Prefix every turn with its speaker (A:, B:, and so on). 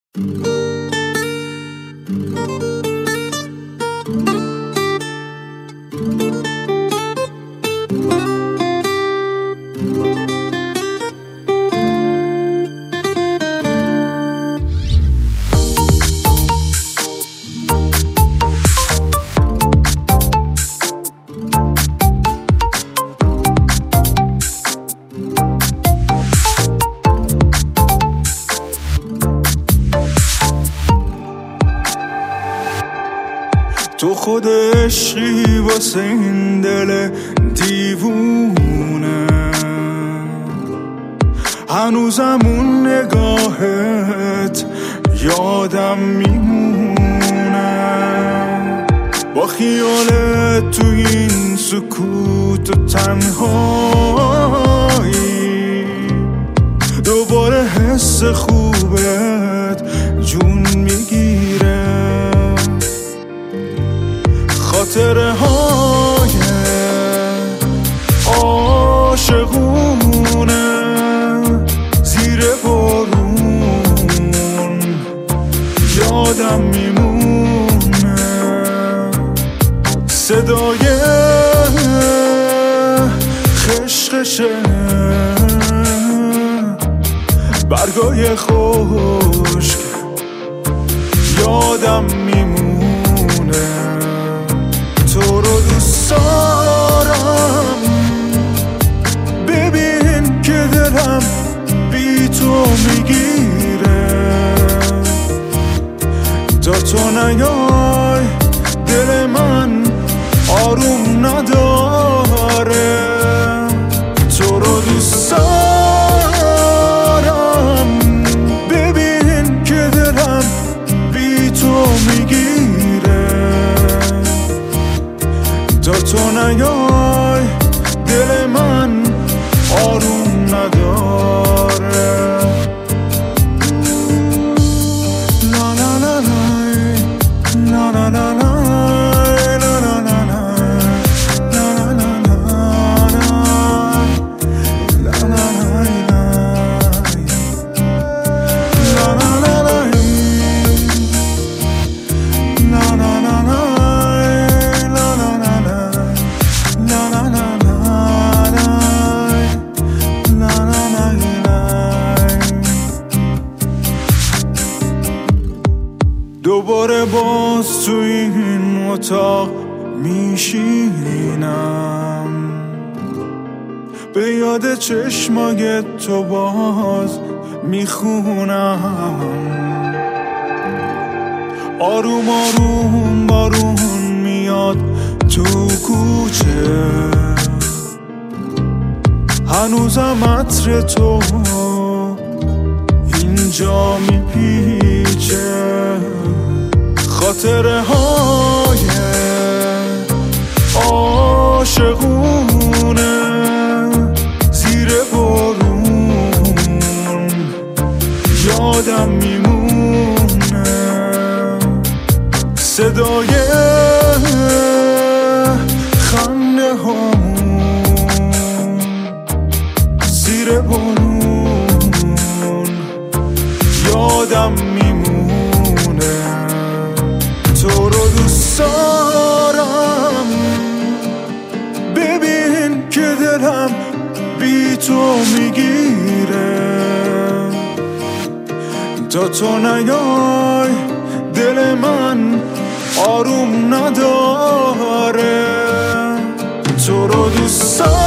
A: تو خود عشقی واسه این دل دیوونه، هنوزم اون نگاهت یادم میمونه، با خیالت تو این سکوت و تنهایی دوباره حس خوبت جون میگیره، خاطره های عاشقونه زیر بارون یادم میمونه، صدای خشخشه برگای خشک یادم میمونه، تو رو دوست دارم، ببین که دلم بی تو میگیره، تا تو نیای دل من آروم نداره، تو رو دوست دارم، ببین که دلم بی تو میگیره، تا تو نیای دل من آروم نداره. لا لا لا لا لا لا لا دوباره باز تو این اتاق میشینم، به یاد چشمای تو باز میخونم، آروم آروم بارون میاد تو کوچه، هنوزم عطر تو اینجا میپیچه، خاطره های عاشقونه زیر بارون یادم میمونه، صدای خنده هامون زیر بارون یادم میمونه، تو رو دوست دارم، ببین که دلم بی تو میگیره، تا تو نیای دل من آروم نداره، تو رو دوست دارم،